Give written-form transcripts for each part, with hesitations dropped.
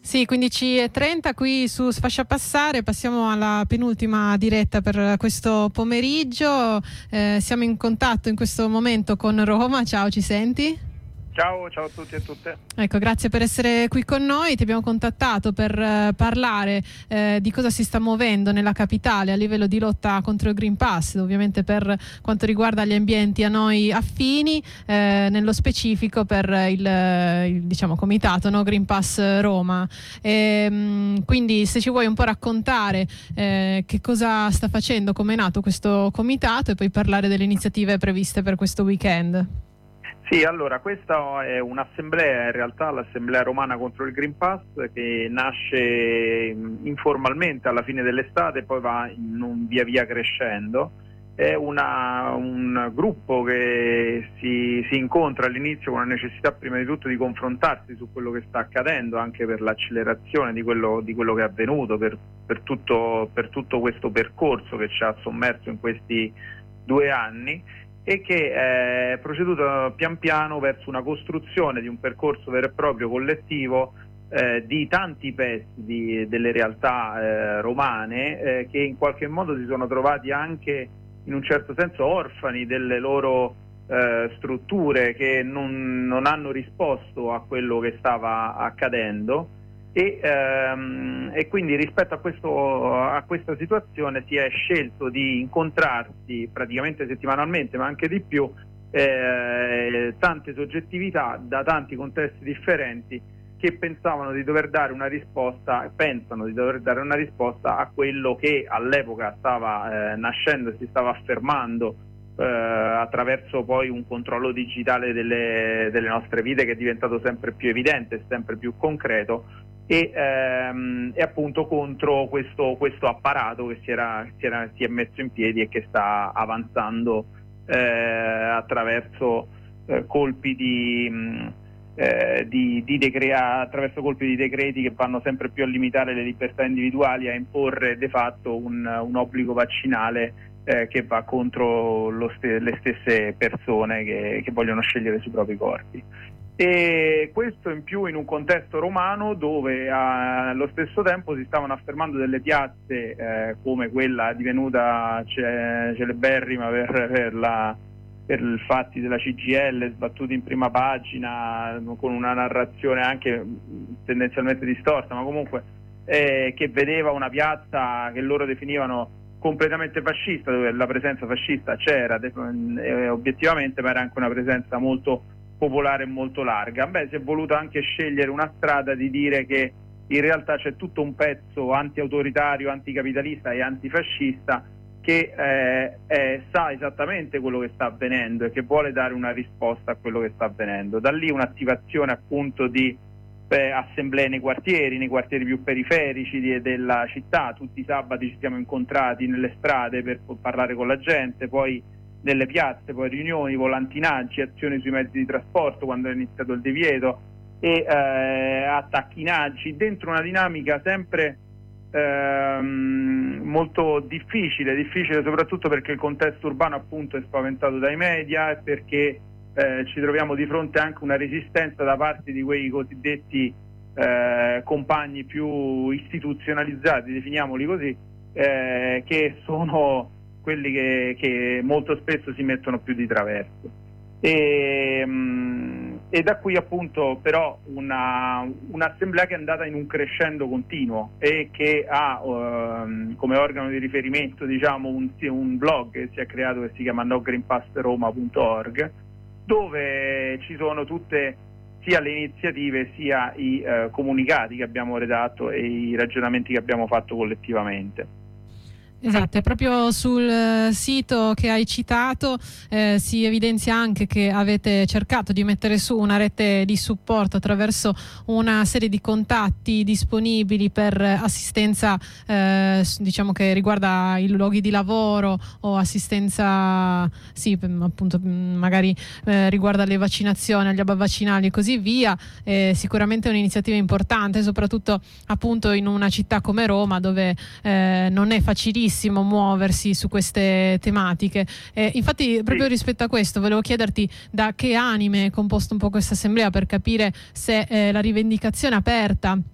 Sì, 15:30 qui su Sfascia Passare, passiamo alla penultima diretta per questo pomeriggio. Siamo in contatto in questo momento con Roma. Ciao, ci senti? Ciao a tutti e a tutte. Ecco, grazie per essere qui con noi. Ti abbiamo contattato per parlare di cosa si sta muovendo nella capitale a livello di lotta contro il Green Pass, ovviamente per quanto riguarda gli ambienti a noi affini, nello specifico per il diciamo comitato, no? Green Pass Roma. Quindi se ci vuoi un po' raccontare che cosa sta facendo, come è nato questo comitato e poi parlare delle iniziative previste per questo weekend. Sì, allora questa è un'assemblea, in realtà l'assemblea romana contro il Green Pass, che nasce informalmente alla fine dell'estate e poi va via via crescendo. È un gruppo che si incontra all'inizio con la necessità prima di tutto di confrontarsi su quello che sta accadendo, anche per l'accelerazione di quello che è avvenuto, per tutto questo percorso che ci ha sommerso in questi 2 anni, e che è proceduto pian piano verso una costruzione di un percorso vero e proprio collettivo di tanti pezzi delle realtà romane che in qualche modo si sono trovati anche in un certo senso orfani delle loro strutture, che non hanno risposto a quello che stava accadendo. E quindi rispetto a questa situazione si è scelto di incontrarsi praticamente settimanalmente, ma anche di più, tante soggettività da tanti contesti differenti che pensano di dover dare una risposta a quello che all'epoca stava nascendo e si stava affermando attraverso poi un controllo digitale delle nostre vite, che è diventato sempre più evidente e sempre più concreto, e appunto contro questo apparato che si è messo in piedi e che sta avanzando attraverso colpi di decreti che vanno sempre più a limitare le libertà individuali, a imporre de fatto un obbligo vaccinale che va contro le stesse persone che vogliono scegliere sui propri corpi. E questo in più in un contesto romano dove allo stesso tempo si stavano affermando delle piazze come quella divenuta celeberrima per i fatti della CGIL, sbattuti in prima pagina con una narrazione anche tendenzialmente distorta, ma comunque che vedeva una piazza che loro definivano completamente fascista, dove la presenza fascista c'era obiettivamente, ma era anche una presenza molto popolare e molto larga. Si è voluto anche scegliere una strada di dire che in realtà c'è tutto un pezzo anti-autoritario, anticapitalista e antifascista che sa esattamente quello che sta avvenendo e che vuole dare una risposta a quello che sta avvenendo. Da lì un'attivazione appunto di assemblee nei quartieri più periferici della città. Tutti i sabati ci siamo incontrati nelle strade per parlare con la gente, poi nelle piazze, poi riunioni, volantinaggi, azioni sui mezzi di trasporto quando è iniziato il divieto, e attacchinaggi, dentro una dinamica sempre molto difficile soprattutto perché il contesto urbano appunto è spaventato dai media, e perché ci troviamo di fronte anche una resistenza da parte di quei cosiddetti compagni più istituzionalizzati, definiamoli così, che sono quelli che molto spesso si mettono più di traverso. E da qui appunto però un'assemblea che è andata in un crescendo continuo e che ha come organo di riferimento, diciamo, un blog che si è creato, che si chiama nogreenpassroma.org, dove ci sono tutte sia le iniziative sia i comunicati che abbiamo redatto e i ragionamenti che abbiamo fatto collettivamente. Esatto, e proprio sul sito che hai citato si evidenzia anche che avete cercato di mettere su una rete di supporto attraverso una serie di contatti disponibili per assistenza diciamo che riguarda i luoghi di lavoro o assistenza appunto magari riguarda le vaccinazioni, gli hub vaccinali e così via. Sicuramente è un'iniziativa importante, soprattutto appunto in una città come Roma, dove non è facilissimo muoversi su queste tematiche. Infatti proprio rispetto a questo volevo chiederti da che anime è composta un po' questa assemblea, per capire se la rivendicazione aperta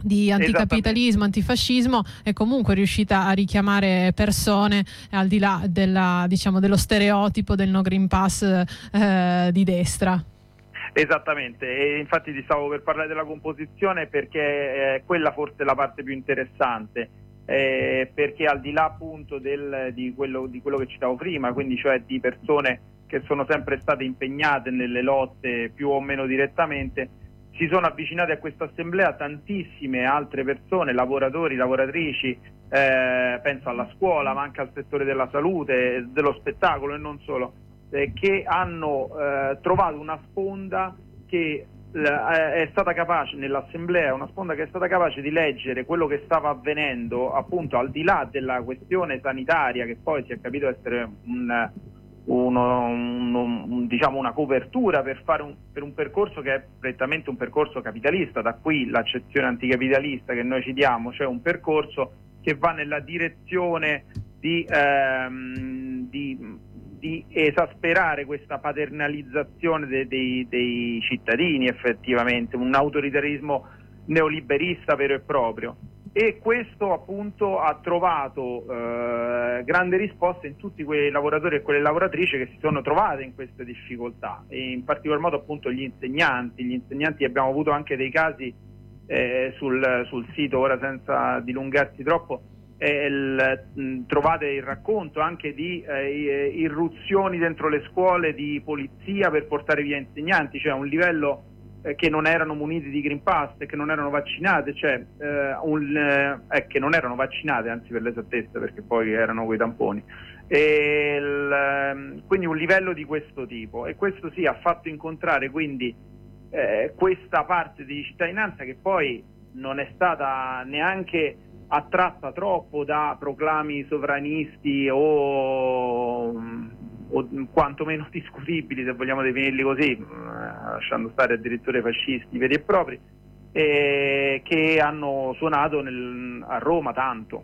di anticapitalismo, antifascismo, è comunque riuscita a richiamare persone al di là dello stereotipo del no Green Pass di destra. Esattamente, e infatti ti stavo per parlare della composizione perché quella forse è la parte più interessante, perché al di là appunto di quello che citavo prima, quindi cioè di persone che sono sempre state impegnate nelle lotte più o meno direttamente, si sono avvicinate a questa assemblea tantissime altre persone, lavoratori, lavoratrici, penso alla scuola, ma anche al settore della salute, dello spettacolo e non solo, che hanno trovato una sponda che è stata capace nell'assemblea, una sponda che è stata capace di leggere quello che stava avvenendo appunto al di là della questione sanitaria, che poi si è capito essere diciamo una copertura per un percorso che è prettamente un percorso capitalista, da qui l'accezione anticapitalista che noi ci diamo, cioè un percorso che va nella direzione di esasperare questa paternalizzazione dei cittadini, effettivamente un autoritarismo neoliberista vero e proprio. E questo appunto ha trovato grande risposta in tutti quei lavoratori e quelle lavoratrici che si sono trovate in queste difficoltà, e in particolar modo appunto gli insegnanti. Abbiamo avuto anche dei casi sul sito, ora senza dilungarsi troppo, trovate il racconto anche di irruzioni dentro le scuole di polizia per portare via insegnanti, cioè a un livello che non erano muniti di Green Pass e che non erano vaccinate, che non erano vaccinate, anzi per l'esattezza, perché poi erano quei tamponi. Quindi un livello di questo tipo, e questo sì ha fatto incontrare quindi questa parte di cittadinanza che poi non è stata neanche attratta troppo da proclami sovranisti o quantomeno discutibili, se vogliamo definirli così, lasciando stare addirittura i fascisti veri e propri, che hanno suonato a Roma tanto.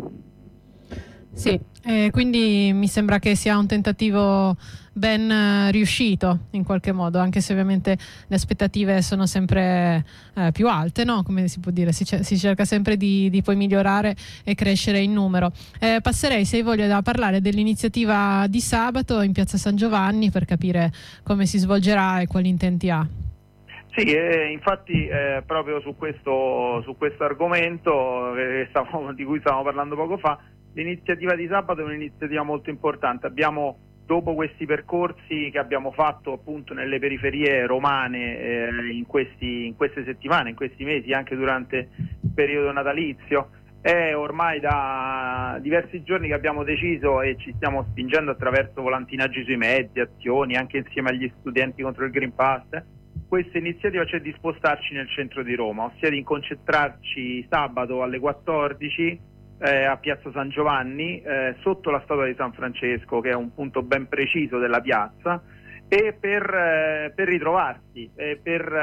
Sì, quindi mi sembra che sia un tentativo ben riuscito in qualche modo, anche se ovviamente le aspettative sono sempre più alte, no? Come si può dire, si cerca sempre di poi migliorare e crescere in numero. Passerei, se hai voglia, a parlare dell'iniziativa di sabato in Piazza San Giovanni per capire come si svolgerà e quali intenti ha. Sì, infatti proprio su questo argomento di cui stavamo parlando poco fa, l'iniziativa di sabato è un'iniziativa molto importante. Abbiamo, dopo questi percorsi che abbiamo fatto appunto nelle periferie romane in queste settimane, in questi mesi, anche durante il periodo natalizio, è ormai da diversi giorni che abbiamo deciso e ci stiamo spingendo attraverso volantinaggi sui mezzi, azioni, anche insieme agli studenti contro il Green Pass. Questa iniziativa c'è di spostarci nel centro di Roma, ossia di concentrarci sabato alle 14 a Piazza San Giovanni, sotto la statua di San Francesco, che è un punto ben preciso della piazza, e per ritrovarsi e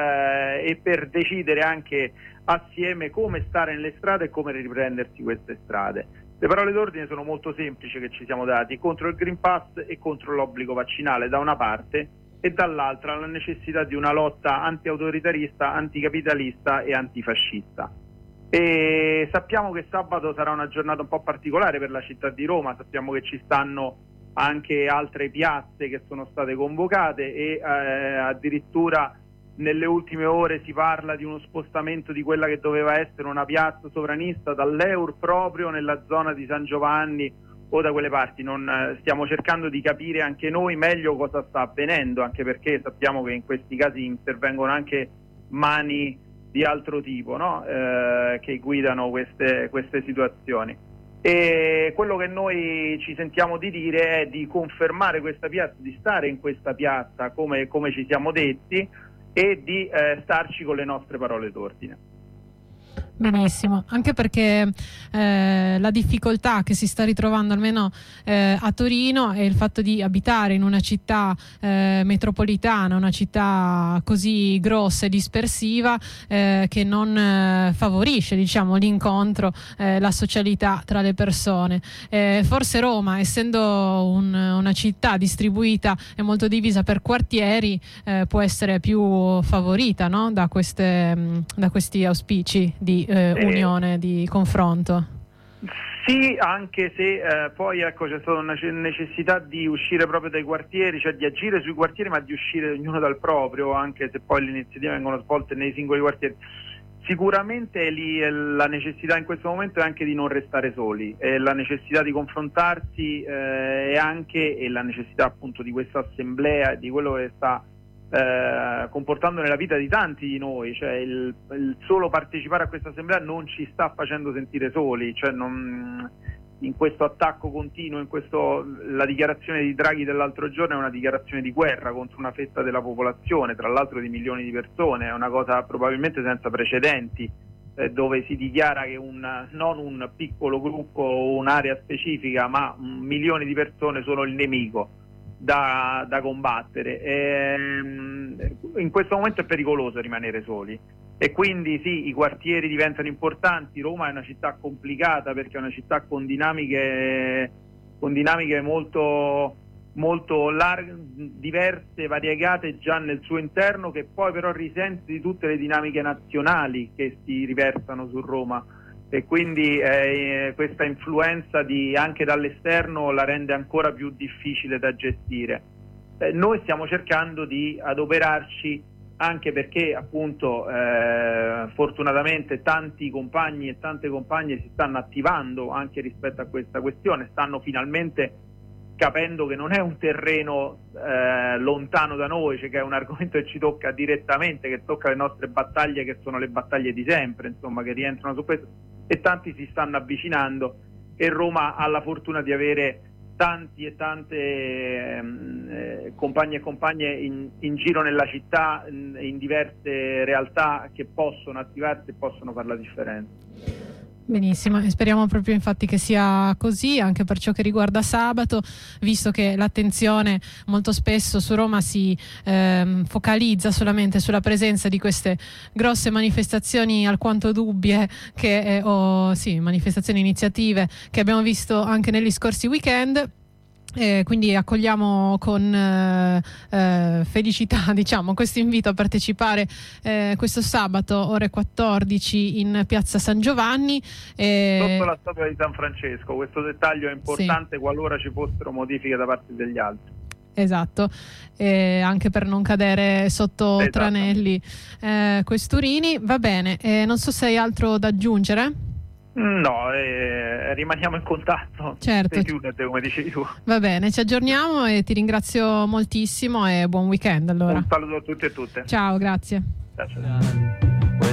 per decidere anche assieme come stare nelle strade e come riprendersi queste strade. Le parole d'ordine sono molto semplici che ci siamo dati: contro il Green Pass e contro l'obbligo vaccinale da una parte, e dall'altra la necessità di una lotta anti-autoritarista, anticapitalista e antifascista. E sappiamo che sabato sarà una giornata un po' particolare per la città di Roma, sappiamo che ci stanno anche altre piazze che sono state convocate e addirittura nelle ultime ore si parla di uno spostamento di quella che doveva essere una piazza sovranista dall'Eur proprio nella zona di San Giovanni o da quelle parti. Stiamo cercando di capire anche noi meglio cosa sta avvenendo, anche perché sappiamo che in questi casi intervengono anche mani di altro tipo, no? Che guidano queste situazioni. E quello che noi ci sentiamo di dire è di confermare questa piazza, di stare in questa piazza come ci siamo detti, e di starci con le nostre parole d'ordine. Benissimo, anche perché la difficoltà che si sta ritrovando almeno a Torino è il fatto di abitare in una città metropolitana, una città così grossa e dispersiva che non favorisce, diciamo, l'incontro, la socialità tra le persone. Forse Roma, essendo una città distribuita e molto divisa per quartieri, può essere più favorita, no? da questi auspici di unione, di confronto. Sì, anche se poi ecco c'è stata una necessità di uscire proprio dai quartieri, cioè di agire sui quartieri, ma di uscire ognuno dal proprio, anche se poi le iniziative vengono svolte nei singoli quartieri. Sicuramente lì la necessità in questo momento è anche di non restare soli, la necessità di confrontarsi e anche la necessità appunto di questa assemblea, di quello che sta comportando nella vita di tanti di noi, cioè il solo partecipare a questa assemblea non ci sta facendo sentire soli, cioè in questo attacco continuo, la dichiarazione di Draghi dell'altro giorno è una dichiarazione di guerra contro una fetta della popolazione, tra l'altro di milioni di persone, è una cosa probabilmente senza precedenti, dove si dichiara che non un piccolo gruppo o un'area specifica, ma milioni di persone sono il nemico da combattere. In questo momento è pericoloso rimanere soli e quindi sì, i quartieri diventano importanti. Roma è una città complicata perché è una città con dinamiche molto, molto larghe, diverse, variegate già nel suo interno, che poi però risente di tutte le dinamiche nazionali che si riversano su Roma, e quindi questa influenza anche dall'esterno la rende ancora più difficile da gestire. Noi stiamo cercando di adoperarci, anche perché appunto fortunatamente tanti compagni e tante compagne si stanno attivando anche rispetto a questa questione, stanno finalmente capendo che non è un terreno lontano da noi, cioè che è un argomento che ci tocca direttamente, che tocca le nostre battaglie, che sono le battaglie di sempre, insomma, che rientrano su questo, e tanti si stanno avvicinando, e Roma ha la fortuna di avere tanti e tante compagni e compagne in giro nella città, in diverse realtà, che possono attivarsi e possono fare la differenza. Benissimo, e speriamo proprio infatti che sia così anche per ciò che riguarda sabato, visto che l'attenzione molto spesso su Roma si focalizza solamente sulla presenza di queste grosse manifestazioni alquanto dubbie, manifestazioni, iniziative che abbiamo visto anche negli scorsi weekend. Quindi accogliamo con felicità, diciamo, questo invito a partecipare questo sabato ore 14 in piazza San Giovanni, sotto la statua di San Francesco. Questo dettaglio è importante, sì, qualora ci fossero modifiche da parte degli altri. Esatto, anche per non cadere sotto tranelli questurini. Va bene, non so se hai altro da aggiungere. No, rimaniamo in contatto. Certo. Chiudete, come dicevi tu. Va bene, ci aggiorniamo e ti ringrazio moltissimo e buon weekend allora. Un saluto a tutti e tutte. Ciao, grazie. Ciao.